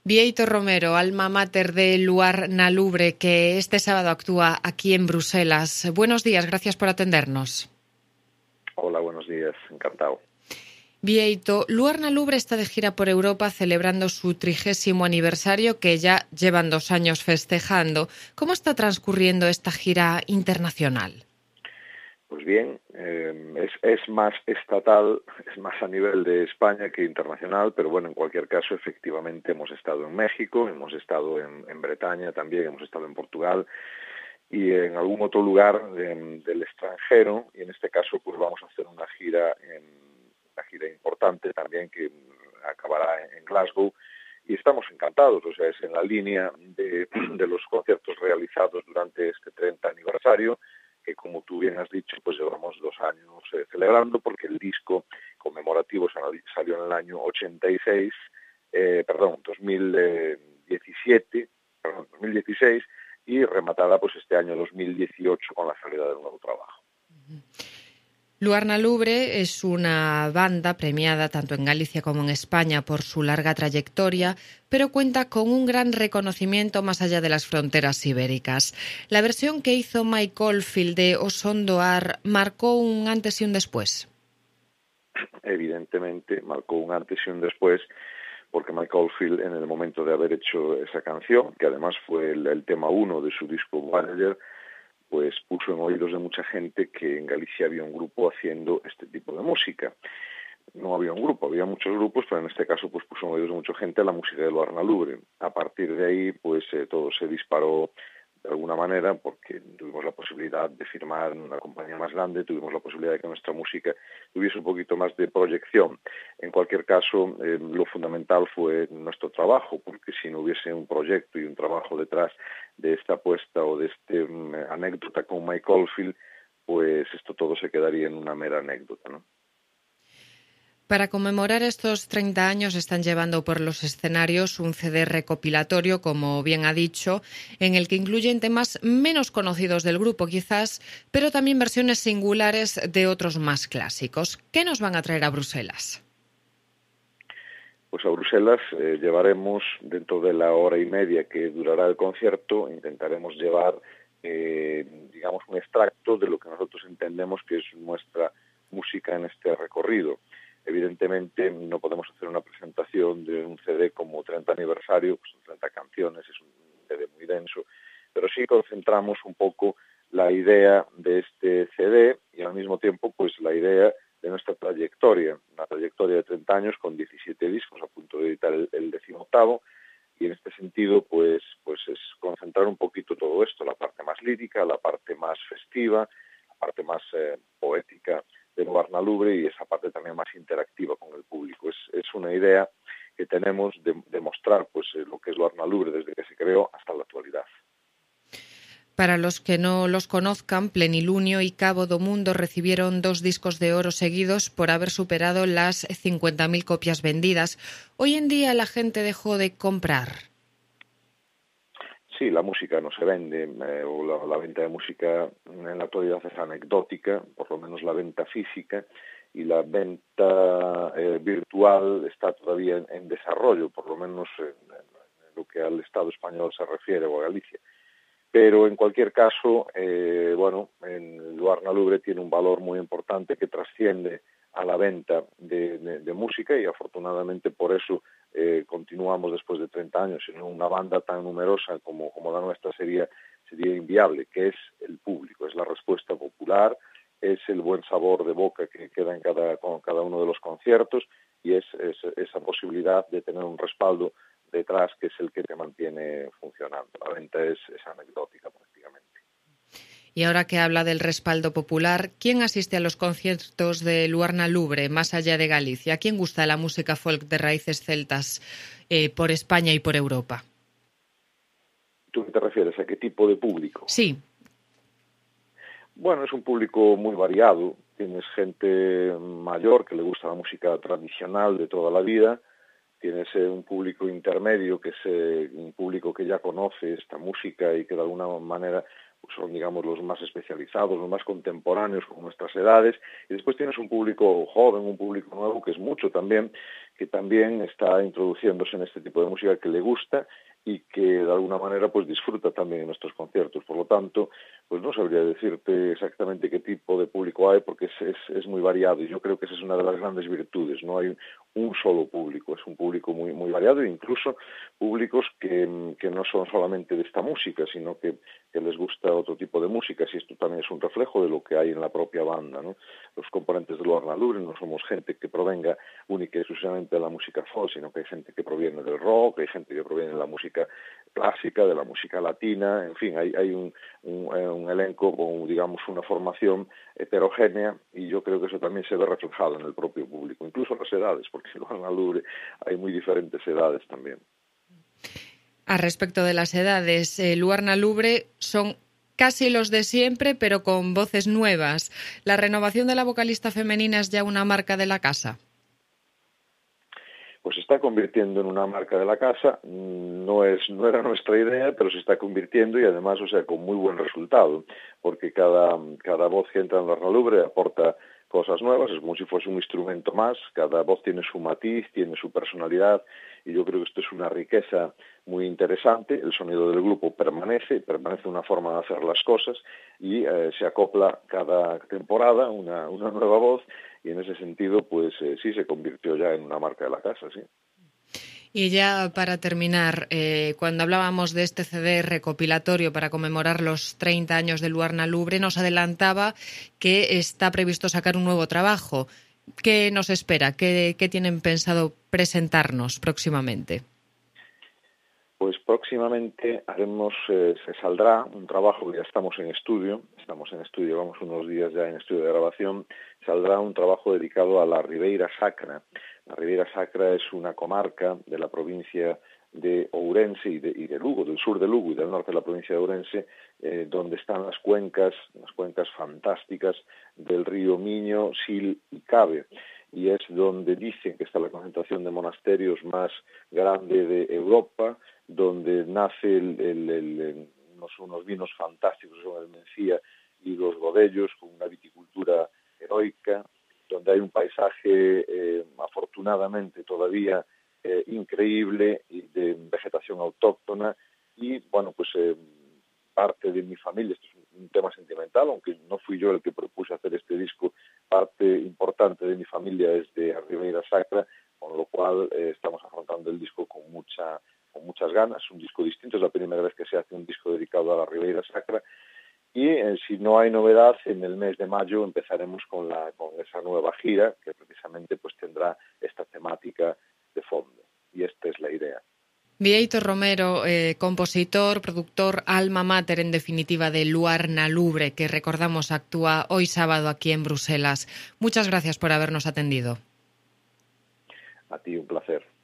Bieito Romero, alma mater de Luar na Lubre, que este sábado actúa aquí en Bruselas. Buenos días, gracias por atendernos. Hola, buenos días, encantado. Bieito, Luar na Lubre está de gira por Europa celebrando su 30º aniversario, que ya llevan 2 años festejando. ¿Cómo está transcurriendo esta gira internacional? Pues bien, es más estatal, es más a nivel de España que internacional, pero bueno, en cualquier caso, efectivamente hemos estado en México, hemos estado en Bretaña también, hemos estado en Portugal y en algún otro lugar del extranjero, y en este caso pues vamos a hacer una gira importante también que acabará en Glasgow, y estamos encantados, o sea, es en la línea de los conciertos realizados durante este 30 aniversario, que como tú bien has dicho, pues llevamos 2 años celebrando, porque el disco conmemorativo salió en el año 2016, y rematada pues este año 2018 con la salida del nuevo trabajo. Luar na Lubre es una banda premiada tanto en Galicia como en España por su larga trayectoria, pero cuenta con un gran reconocimiento más allá de las fronteras ibéricas. La versión que hizo Mike Oldfield de O Son do Ar marcó un antes y un después. Evidentemente marcó un antes y un después, porque Mike Oldfield, en el momento de haber hecho esa canción, que además fue el tema 1 de su disco Voyager, pues puso en oídos de mucha gente que en Galicia había un grupo haciendo este tipo de música. No había un grupo, había muchos grupos, pero en este caso pues puso en oídos de mucha gente la música de Luar na Lubre. A partir de ahí pues todo se disparó de alguna manera, porque tuvimos la posibilidad de firmar en una compañía más grande, tuvimos la posibilidad de que nuestra música tuviese un poquito más de proyección. En cualquier caso, lo fundamental fue nuestro trabajo, porque si no hubiese un proyecto y un trabajo detrás de esta apuesta o de esta anécdota con Mike Oldfield, pues esto todo se quedaría en una mera anécdota, ¿no? Para conmemorar estos 30 años están llevando por los escenarios un CD recopilatorio, como bien ha dicho, en el que incluyen temas menos conocidos del grupo quizás, pero también versiones singulares de otros más clásicos. ¿Qué nos van a traer a Bruselas? Pues a Bruselas llevaremos, dentro de la hora y media que durará el concierto, intentaremos llevar, digamos, un extracto de lo que nosotros entendemos que es nuestra música en este recorrido. Evidentemente no podemos hacer una presentación de un CD como 30 aniversario, pues son 30 canciones, es un CD muy denso, pero sí concentramos un poco la idea de este CD y al mismo tiempo pues la idea de nuestra trayectoria, una trayectoria de 30 años con 17 discos, a punto de editar el 18º, y en este sentido pues es concentrar un poquito todo esto, la parte más lírica, la parte más festiva, la parte más poética de Luar na Lubre y esa parte también más interactiva con el público. Es una idea que tenemos de mostrar pues lo que es Luar na Lubre desde que se creó hasta la actualidad. Para los que no los conozcan, Plenilunio y Cabo do Mundo recibieron 2 discos de oro seguidos por haber superado las 50.000 copias vendidas. Hoy en día la gente dejó de comprar. Sí, la música no se vende, o la venta de música en la actualidad es anecdótica, por lo menos la venta física, y la venta virtual está todavía en desarrollo, por lo menos en lo que al Estado español se refiere o a Galicia. Pero en cualquier caso, en Luar na Lubre tiene un valor muy importante que trasciende a la venta de música, y afortunadamente por eso continuamos después de 30 años. Sino una banda tan numerosa como la nuestra sería inviable, que es el público, es la respuesta popular, es el buen sabor de boca que queda con cada uno de los conciertos, y es esa posibilidad de tener un respaldo detrás que es el que te mantiene funcionando. La venta es anecdótica prácticamente. Y ahora que habla del respaldo popular, ¿quién asiste a los conciertos de Luar na Lubre, más allá de Galicia? ¿Quién gusta la música folk de raíces celtas por España y por Europa? ¿Tú qué te refieres? ¿A qué tipo de público? Sí. Bueno, es un público muy variado. Tienes gente mayor que le gusta la música tradicional de toda la vida. Tienes un público intermedio, que es un público que ya conoce esta música y que de alguna manera pues son, digamos, los más especializados, los más contemporáneos con nuestras edades. Y después tienes un público joven, un público nuevo, que es mucho también, que también está introduciéndose en este tipo de música que le gusta y que de alguna manera pues disfruta también en nuestros conciertos. Por lo tanto, pues no sabría decirte exactamente qué tipo de público hay, porque es muy variado, y yo creo que esa es una de las grandes virtudes. No hay un solo público, es un público muy variado, e incluso públicos que no son solamente de esta música, sino que les gusta otro tipo de música, y esto también es un reflejo de lo que hay en la propia banda, ¿no? Los componentes de Luarna Lubre no somos gente que provenga única y exclusivamente de la música folk, sino que hay gente que proviene del rock, hay gente que proviene de la música clásica, de la música latina, en fin, hay un elenco con, digamos, una formación heterogénea, y yo creo que eso también se ve reflejado en el propio público, incluso las edades, porque en Luarna Lubre hay muy diferentes edades también. A respecto de las edades, Luarna Lubre son casi los de siempre, pero con voces nuevas. ¿La renovación de la vocalista femenina es ya una marca de la casa? Pues se está convirtiendo en una marca de la casa. No era nuestra idea, pero se está convirtiendo, y además, o sea, con muy buen resultado, porque cada voz que entra en Luarna Lubre aporta cosas nuevas, es como si fuese un instrumento más, cada voz tiene su matiz, tiene su personalidad, y yo creo que esto es una riqueza muy interesante. El sonido del grupo permanece una forma de hacer las cosas, y se acopla cada temporada una nueva voz, y en ese sentido, pues sí se convirtió ya en una marca de la casa, sí. Y ya para terminar, cuando hablábamos de este CD recopilatorio para conmemorar los 30 años de Luarna Lubre, nos adelantaba que está previsto sacar un nuevo trabajo. ¿Qué nos espera? ¿Qué tienen pensado presentarnos próximamente? Pues próximamente se saldrá un trabajo que ya estamos en estudio, vamos unos días ya en estudio de grabación, saldrá un trabajo dedicado a la Ribeira Sacra. La Ribeira Sacra es una comarca de la provincia de Ourense y de Lugo, del sur de Lugo y del norte de la provincia de Ourense, donde están las cuencas fantásticas del río Miño, Sil y Cabe, y es donde dicen que está la concentración de monasterios más grande de Europa, donde nace unos vinos fantásticos, son el Mencía y los Godellos, con una viticultura heroica, donde hay un paisaje afortunadamente todavía increíble, y de vegetación autóctona, y bueno, pues parte de mi familia, esto es un tema sentimental, aunque no fui yo el que propuse hacer este disco, parte importante de mi familia es de Ribeira Sacra, con lo cual estamos afrontando el disco con muchas ganas. Un disco distinto, es la primera vez que se hace un disco dedicado a la Ribeira Sacra, y si no hay novedad, en el mes de mayo empezaremos con esa nueva gira, que precisamente pues tendrá esta temática de fondo, y esta es la idea. Bieito Romero, compositor, productor, alma mater en definitiva de Luarna Lubre, que recordamos actúa hoy sábado aquí en Bruselas. Muchas gracias por habernos atendido. A ti, un placer.